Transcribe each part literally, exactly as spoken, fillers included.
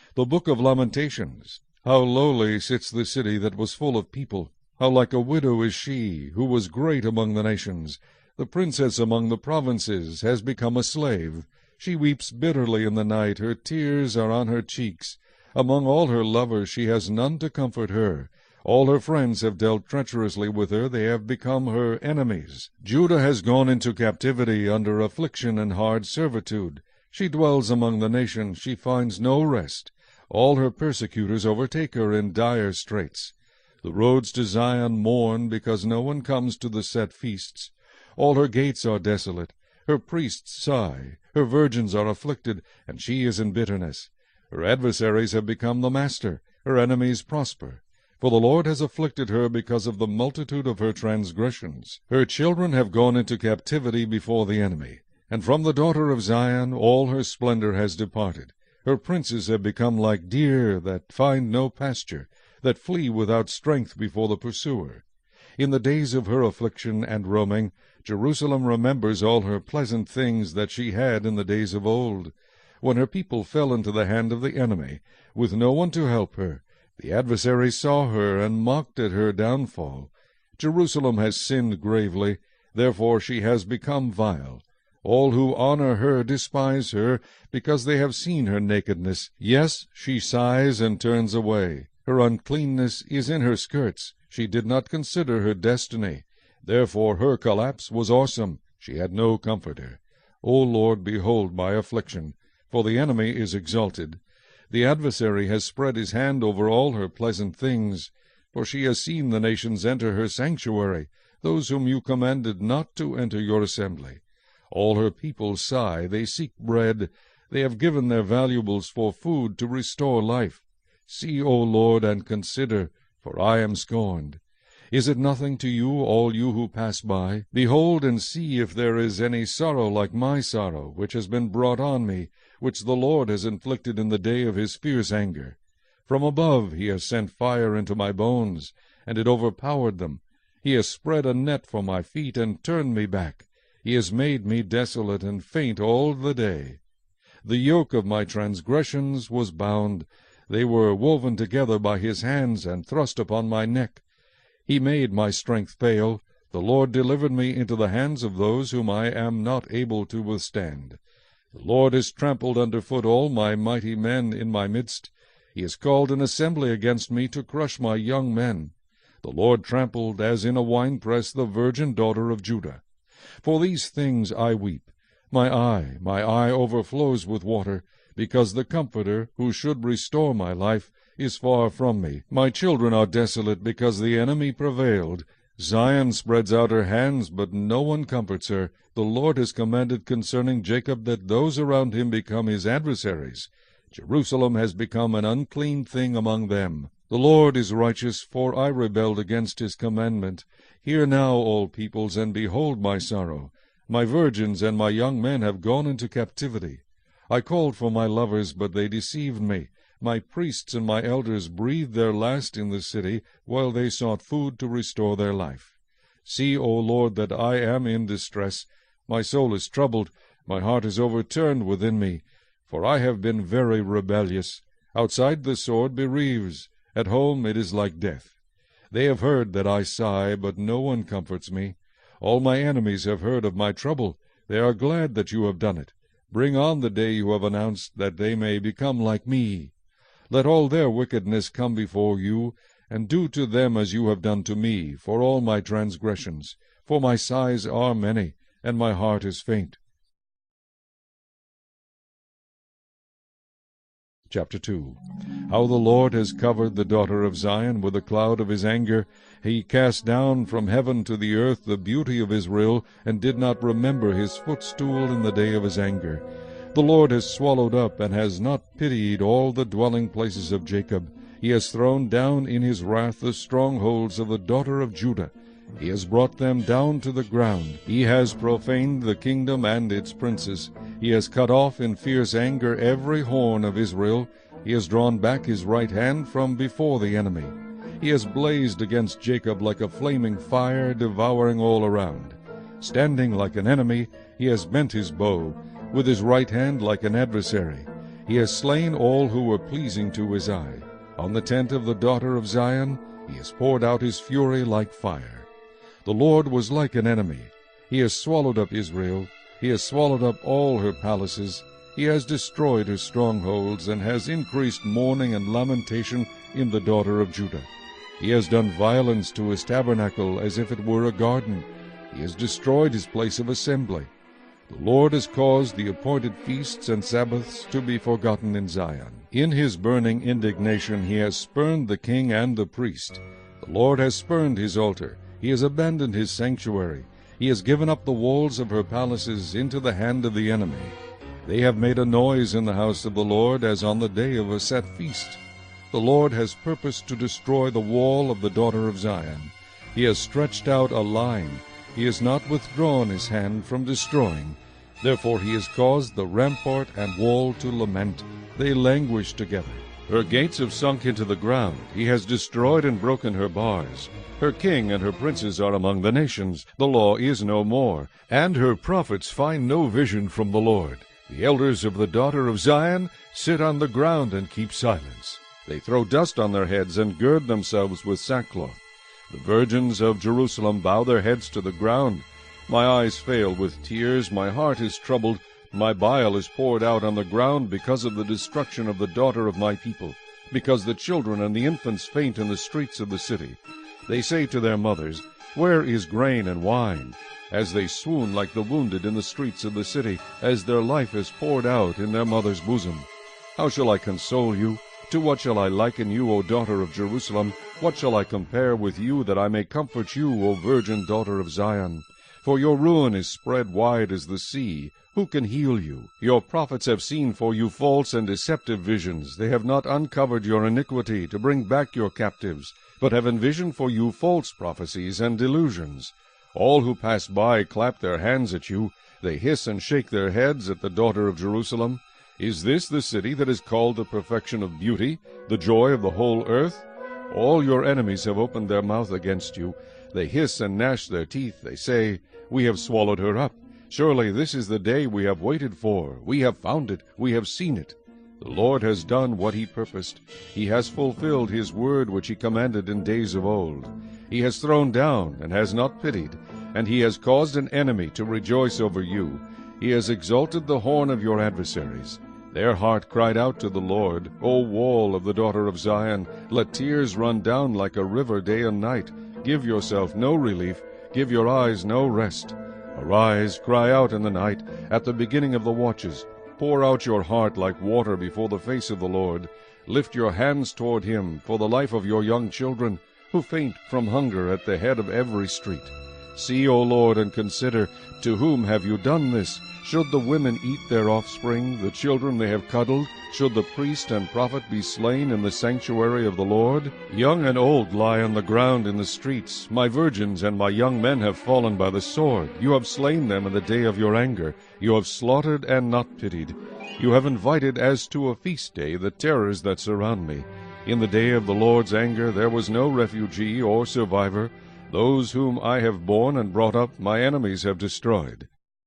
The Book of Lamentations. How lowly sits the city that was full of people! How like a widow is she, who was great among the nations! The princess among the provinces has become a slave. She weeps bitterly in the night, her tears are on her cheeks. Among all her lovers she has none to comfort her. All her friends have dealt treacherously with her, they have become her enemies. Judah has gone into captivity under affliction and hard servitude. She dwells among the nations, she finds no rest. All her persecutors overtake her in dire straits. The roads to Zion mourn, because no one comes to the set feasts. All her gates are desolate. Her priests sigh. Her virgins are afflicted, and she is in bitterness. Her adversaries have become the master. Her enemies prosper. For the Lord has afflicted her because of the multitude of her transgressions. Her children have gone into captivity before the enemy. And from the daughter of Zion all her splendor has departed. Her princes have become like deer that find no pasture, that flee without strength before the pursuer. In the days of her affliction and roaming, Jerusalem remembers all her pleasant things that she had in the days of old. When her people fell into the hand of the enemy, with no one to help her, the adversaries saw her and mocked at her downfall. Jerusalem has sinned gravely, therefore she has become vile. All who honor her despise her, because they have seen her nakedness. Yes, she sighs and turns away. Her uncleanness is in her skirts. She did not consider her destiny. Therefore her collapse was awesome. She had no comforter. O Lord, behold my affliction, for the enemy is exalted. The adversary has spread his hand over all her pleasant things, for she has seen the nations enter her sanctuary, those whom you commanded not to enter your assembly. All her people sigh, they seek bread, they have given their valuables for food to restore life. See, O Lord, and consider, for I am scorned. Is it nothing to you, all you who pass by? Behold and see if there is any sorrow like my sorrow, which has been brought on me, which the Lord has inflicted in the day of his fierce anger. From above he has sent fire into my bones, and it overpowered them. He has spread a net for my feet, and turned me back. He has made me desolate and faint all the day. The yoke of my transgressions was bound. They were woven together by his hands, and thrust upon my neck. He made my strength fail. The Lord delivered me into the hands of those whom I am not able to withstand. The Lord has trampled under foot all my mighty men in my midst. He has called an assembly against me to crush my young men. The Lord trampled, as in a winepress, the virgin daughter of Judah. For these things I weep. My eye, my eye overflows with water, because the Comforter, who should restore my life, is far from me. My children are desolate, because the enemy prevailed. Zion spreads out her hands, but no one comforts her. The Lord has commanded concerning Jacob that those around him become his adversaries. Jerusalem has become an unclean thing among them. The Lord is righteous, for I rebelled against his commandment. Hear now, all peoples, and behold my sorrow. My virgins and my young men have gone into captivity. I called for my lovers, but they deceived me. My priests and my elders breathed their last in the city, while they sought food to restore their life. See, O Lord, that I am in distress. My soul is troubled, my heart is overturned within me, for I have been very rebellious. Outside the sword bereaves, at home it is like death. They have heard that I sigh, but no one comforts me. All my enemies have heard of my trouble. They are glad that you have done it. Bring on the day you have announced, that they may become like me. Let all their wickedness come before you, and do to them as you have done to me, for all my transgressions. For my sighs are many, and my heart is faint. Chapter two. How the Lord has covered the daughter of Zion with a cloud of his anger. He cast down from heaven to the earth the beauty of Israel, and did not remember his footstool in the day of his anger. The Lord has swallowed up, and has not pitied all the dwelling places of Jacob. He has thrown down in his wrath the strongholds of the daughter of Judah. He has brought them down to the ground. He has profaned the kingdom and its princes. He has cut off in fierce anger every horn of Israel. He has drawn back his right hand from before the enemy. He has blazed against Jacob like a flaming fire, devouring all around. Standing like an enemy, he has bent his bow, with his right hand like an adversary. He has slain all who were pleasing to his eye. On the tent of the daughter of Zion he has poured out his fury like fire. The Lord was like an enemy. He has swallowed up Israel. He has swallowed up all her palaces. He has destroyed her strongholds, and has increased mourning and lamentation in the daughter of Judah. He has done violence to his tabernacle as if it were a garden. He has destroyed his place of assembly. The Lord has caused the appointed feasts and Sabbaths to be forgotten in Zion. In his burning indignation he has spurned the king and the priest. The Lord has spurned his altar. He has abandoned his sanctuary. He has given up the walls of her palaces into the hand of the enemy. They have made a noise in the house of the Lord as on the day of a set feast. The Lord has purposed to destroy the wall of the daughter of Zion. He has stretched out a line. He has not withdrawn his hand from destroying. Therefore he has caused the rampart and wall to lament. They languish together. Her gates have sunk into the ground. He has destroyed and broken her bars. Her king and her princes are among the nations. The law is no more, and her prophets find no vision from the Lord. The elders of the daughter of Zion sit on the ground and keep silence. They throw dust on their heads and gird themselves with sackcloth. The virgins of Jerusalem bow their heads to the ground. My eyes fail with tears, my heart is troubled, my bile is poured out on the ground because of the destruction of the daughter of my people, because the children and the infants faint in the streets of the city. They say to their mothers, Where is grain and wine? As they swoon like the wounded in the streets of the city, as their life is poured out in their mother's bosom. How shall I console you? To what shall I liken you, O daughter of Jerusalem? What shall I compare with you, that I may comfort you, O virgin daughter of Zion? For your ruin is spread wide as the sea. Who can heal you? Your prophets have seen for you false and deceptive visions. They have not uncovered your iniquity to bring back your captives, but have envisioned for you false prophecies and delusions. All who pass by clap their hands at you. They hiss and shake their heads at the daughter of Jerusalem. Is this the city that is called the perfection of beauty, the joy of the whole earth? All your enemies have opened their mouth against you. They hiss and gnash their teeth. They say, We have swallowed her up. Surely this is the day we have waited for. We have found it. We have seen it. The Lord has done what he purposed. He has fulfilled his word which he commanded in days of old. He has thrown down and has not pitied, and he has caused an enemy to rejoice over you. He has exalted the horn of your adversaries. Their heart cried out to the Lord, O wall of the daughter of Zion, let tears run down like a river day and night. Give yourself no relief, give your eyes no rest. Arise, cry out in the night, at the beginning of the watches. Pour out your heart like water before the face of the Lord. Lift your hands toward him for the life of your young children, who faint from hunger at the head of every street. See, O Lord, and consider, to whom have you done this? Should the women eat their offspring, the children they have cuddled? Should the priest and prophet be slain in the sanctuary of the Lord? Young and old lie on the ground in the streets. My virgins and my young men have fallen by the sword. You have slain them in the day of your anger. You have slaughtered and not pitied. You have invited as to a feast day the terrors that surround me. In the day of the Lord's anger there was no refugee or survivor. Those whom I have borne and brought up my enemies have destroyed.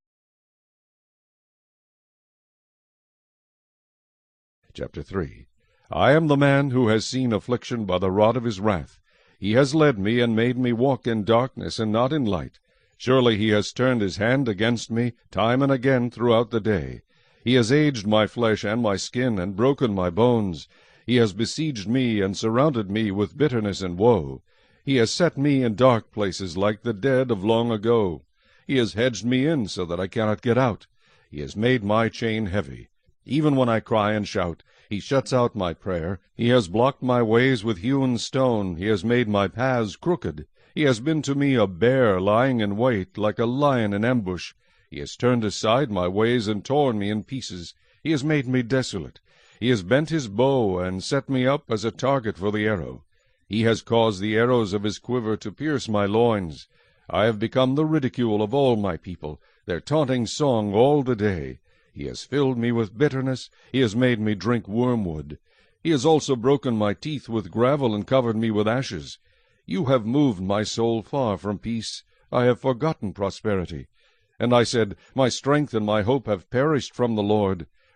Chapter three. I am the man who has seen affliction by the rod of his wrath. He has led me and made me walk in darkness and not in light. Surely he has turned his hand against me time and again throughout the day. He has aged my flesh and my skin and broken my bones. He has besieged me and surrounded me with bitterness and woe. He has set me in dark places like the dead of long ago. He has hedged me in so that I cannot get out. He has made my chain heavy. Even when I cry and shout, he shuts out my prayer. He has blocked my ways with hewn stone. He has made my paths crooked. He has been to me a bear lying in wait, like a lion in ambush. He has turned aside my ways and torn me in pieces. He has made me desolate. He has bent his bow and set me up as a target for the arrow. He has caused the arrows of his quiver to pierce my loins. I have become the ridicule of all my people, their taunting song all the day. He has filled me with bitterness. He has made me drink wormwood. He has also broken my teeth with gravel and covered me with ashes. You have moved my soul far from peace. I have forgotten prosperity. And I said, My strength and my hope have perished from the Lord.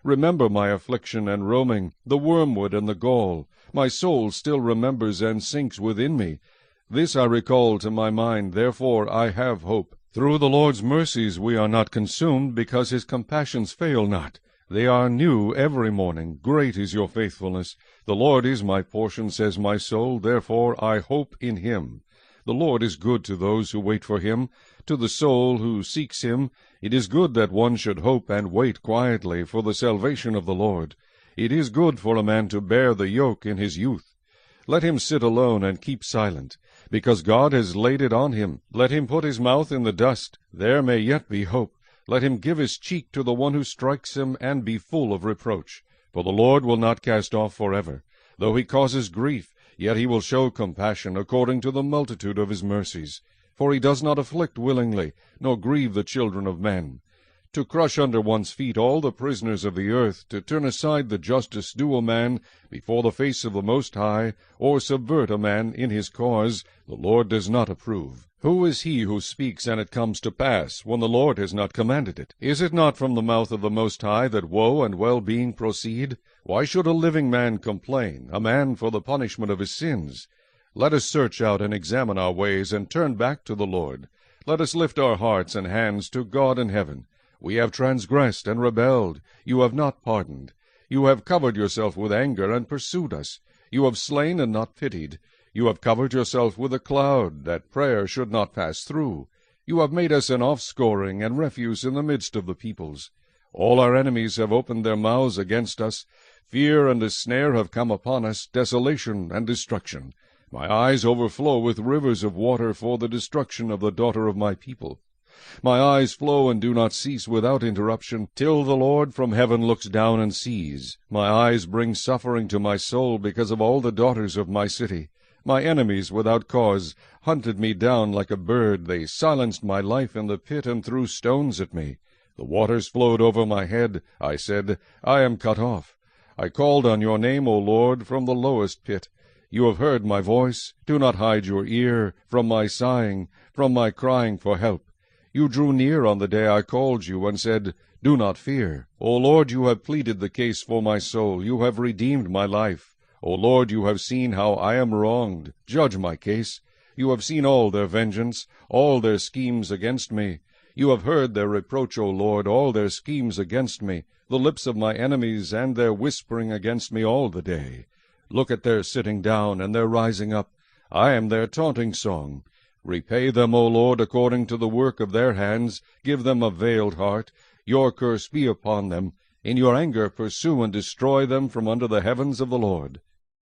Remember my affliction and roaming, the wormwood and the gall. My soul still remembers and sinks within me. This I recall to my mind, therefore I have hope. Through the Lord's mercies we are not consumed, because his compassions fail not. They are new every morning. Great is your faithfulness. The Lord is my portion, says my soul, therefore I hope in him. The Lord is good to those who wait for him, to the soul who seeks him. It is good that one should hope and wait quietly for the salvation of the Lord. It is good for a man to bear the yoke in his youth. Let him sit alone and keep silent, because God has laid it on him. Let him put his mouth in the dust. There may yet be hope. Let him give his cheek to the one who strikes him, and be full of reproach. For the Lord will not cast off forever. Though he causes grief, yet he will show compassion according to the multitude of his mercies. For he does not afflict willingly, nor grieve the children of men. To crush under one's feet all the prisoners of the earth, to turn aside the justice due a man before the face of the Most High, or subvert a man in his cause, the Lord does not approve. Who is he who speaks, and it comes to pass, when the Lord has not commanded it? Is it not from the mouth of the Most High that woe and well-being proceed? Why should a living man complain, a man for the punishment of his sins? Let us search out and examine our ways, and turn back to the Lord. Let us lift our hearts and hands to God in heaven. We have transgressed and rebelled. You have not pardoned. You have covered yourself with anger and pursued us. You have slain and not pitied. You have covered yourself with a cloud, that prayer should not pass through. You have made us an offscoring and refuse in the midst of the peoples. All our enemies have opened their mouths against us. Fear and a snare have come upon us, desolation and destruction. My eyes overflow with rivers of water for the destruction of the daughter of my people. My eyes flow and do not cease without interruption, till the Lord from heaven looks down and sees. My eyes bring suffering to my soul because of all the daughters of my city. My enemies without cause hunted me down like a bird. They silenced my life in the pit and threw stones at me. The waters flowed over my head. I said, I am cut off. I called on your name, O Lord, from the lowest pit. You have heard my voice. Do not hide your ear from my sighing, from my crying for help. You drew near on the day I called you, and said, Do not fear. O Lord, you have pleaded the case for my soul. You have redeemed my life. O Lord, you have seen how I am wronged. Judge my case. You have seen all their vengeance, all their schemes against me. You have heard their reproach, O Lord, all their schemes against me, the lips of my enemies, and their whispering against me all the day. Look at their sitting down and their rising up. I am their taunting song. Repay them, O Lord, according to the work of their hands. Give them a veiled heart. Your curse be upon them. In your anger pursue and destroy them from under the heavens of the Lord.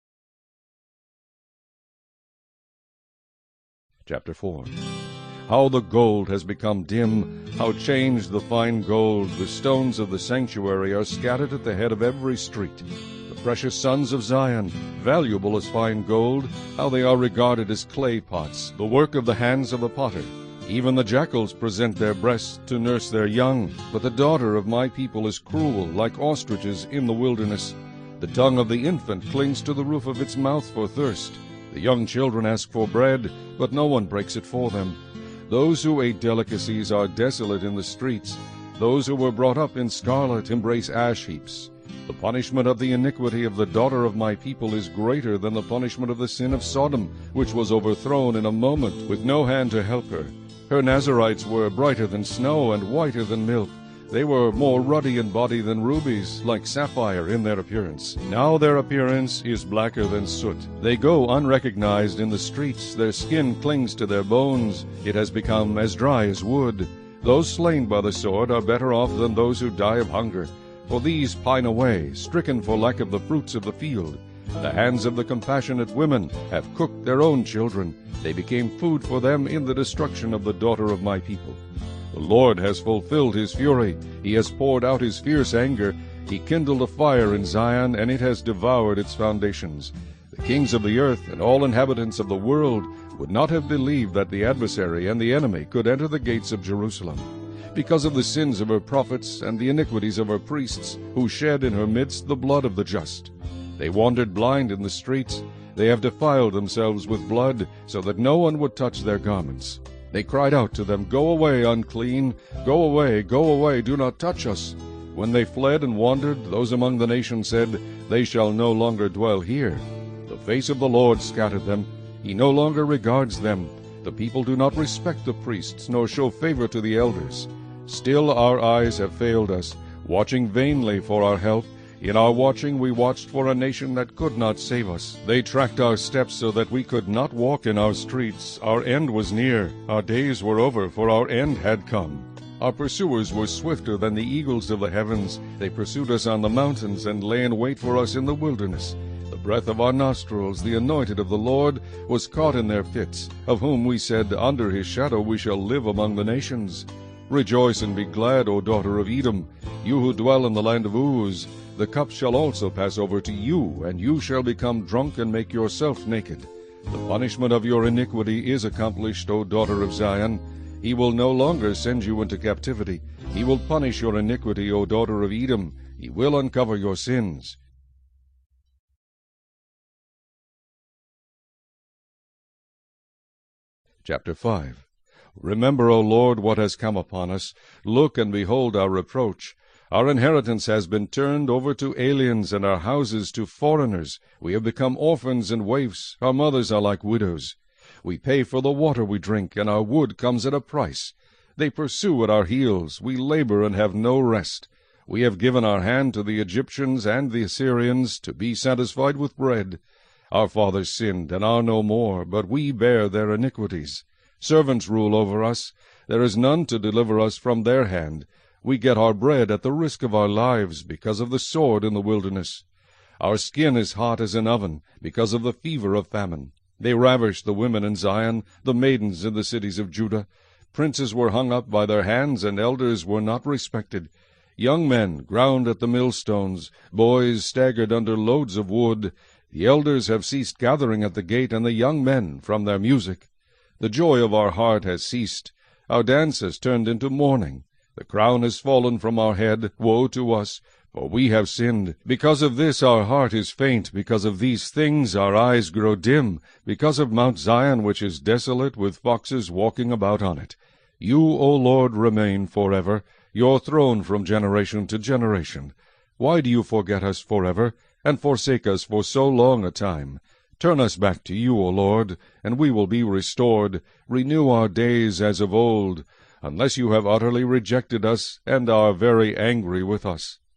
Chapter four. How the gold has become dim, how changed the fine gold. The stones of the sanctuary are scattered at the head of every street. The precious sons of Zion, valuable as fine gold, how they are regarded as clay pots, the work of the hands of the potter. Even the jackals present their breasts to nurse their young. But the daughter of my people is cruel, like ostriches in the wilderness. The tongue of the infant clings to the roof of its mouth for thirst. The young children ask for bread, but no one breaks it for them. Those who ate delicacies are desolate in the streets. Those who were brought up in scarlet embrace ash heaps. The punishment of the iniquity of the daughter of my people is greater than the punishment of the sin of Sodom, which was overthrown in a moment, with no hand to help her. Her Nazarites were brighter than snow and whiter than milk. They were more ruddy in body than rubies, like sapphire in their appearance. Now their appearance is blacker than soot. They go unrecognized in the streets. Their skin clings to their bones. It has become as dry as wood. Those slain by the sword are better off than those who die of hunger. For these pine away, stricken for lack of the fruits of the field. The hands of the compassionate women have cooked their own children. They became food for them in the destruction of the daughter of my people. The Lord has fulfilled his fury. He has poured out his fierce anger. He kindled a fire in Zion, and it has devoured its foundations. The kings of the earth and all inhabitants of the world would not have believed that the adversary and the enemy could enter the gates of Jerusalem, because of the sins of her prophets and the iniquities of her priests, who shed in her midst the blood of the just. They wandered blind in the streets. They have defiled themselves with blood, so that no one would touch their garments. They cried out to them, Go away, unclean! Go away, go away, do not touch us! When they fled and wandered, those among the nations said, They shall no longer dwell here. The face of the Lord scattered them. He no longer regards them. The people do not respect the priests, nor show favor to the elders. Still our eyes have failed us, watching vainly for our help. In our watching we watched for a nation that could not save us. They tracked our steps so that we could not walk in our streets. Our end was near. Our days were over, for our end had come. Our pursuers were swifter than the eagles of the heavens. They pursued us on the mountains and lay in wait for us in the wilderness. The breath of our nostrils, the anointed of the Lord, was caught in their fits, of whom we said, Under his shadow we shall live among the nations. Rejoice and be glad, O daughter of Edom, you who dwell in the land of Uz. The cup shall also pass over to you, and you shall become drunk and make yourself naked. The punishment of your iniquity is accomplished, O daughter of Zion. He will no longer send you into captivity. He will punish your iniquity, O daughter of Edom. He will uncover your sins. Chapter five. Remember, O Lord, what has come upon us. Look and behold our reproach. Our inheritance has been turned over to aliens, and our houses to foreigners. We have become orphans and waifs. Our mothers are like widows. We pay for the water we drink, and our wood comes at a price. They pursue at our heels. We labor and have no rest. We have given our hand to the Egyptians and the Assyrians to be satisfied with bread. Our fathers sinned and are no more, but we bear their iniquities. Servants rule over us. There is none to deliver us from their hand. We get our bread at the risk of our lives, because of the sword in the wilderness. Our skin is hot as an oven, because of the fever of famine. They ravished the women in Zion, the maidens in the cities of Judah. Princes were hung up by their hands, and elders were not respected. Young men ground at the millstones, boys staggered under loads of wood. The elders have ceased gathering at the gate, and the young men from their music. The joy of our heart has ceased. Our dance has turned into mourning. The crown has fallen from our head. Woe to us! For we have sinned. Because of this our heart is faint. Because of these things our eyes grow dim. Because of Mount Zion, which is desolate, with foxes walking about on it. You, O Lord, remain forever, your throne from generation to generation. Why do you forget us forever, and forsake us for so long a time? Turn us back to you, O Lord, and we will be restored. Renew our days as of old, unless you have utterly rejected us, and are very angry with us.